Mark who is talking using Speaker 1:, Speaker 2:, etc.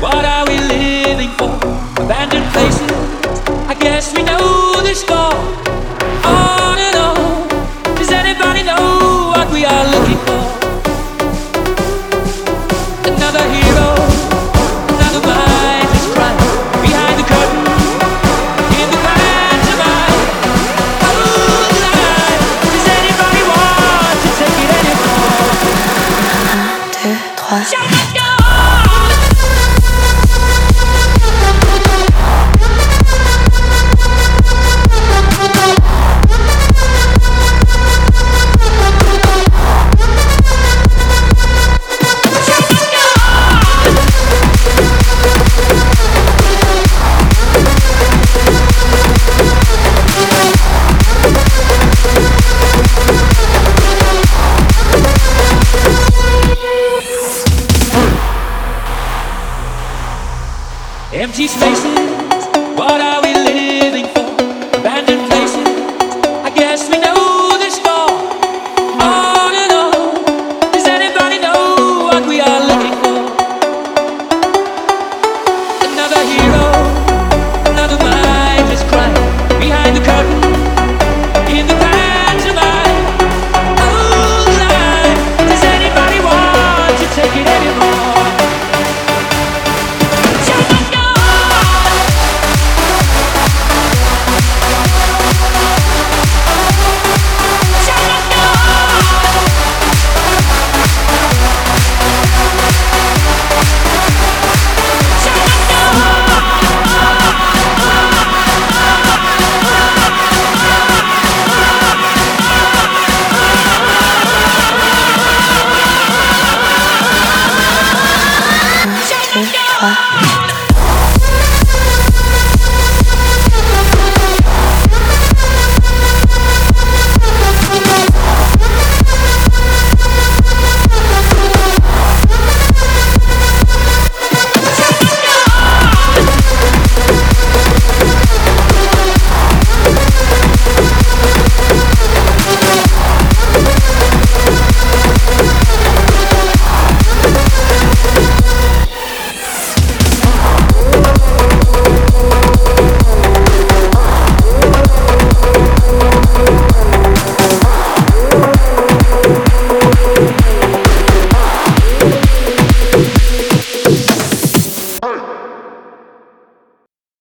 Speaker 1: What are we living for? Abandoned places. I guess we know the score. On and on. Does anybody know what we are looking for? Another hero, another mindless crime. Behind the curtain, in the pantomime. Oh, life. Does anybody want to take it anymore?
Speaker 2: 1, 2, 3.
Speaker 1: Shout out, go! Empty spaces, what are we living for? Abandoned places, I guess we know the score. On and on, does anybody know what we are looking for? Another hero, another mindless crime. Behind the curtain, in the pantomime. Oh, life, does anybody want to take it anymore?
Speaker 2: Un, deux, trois.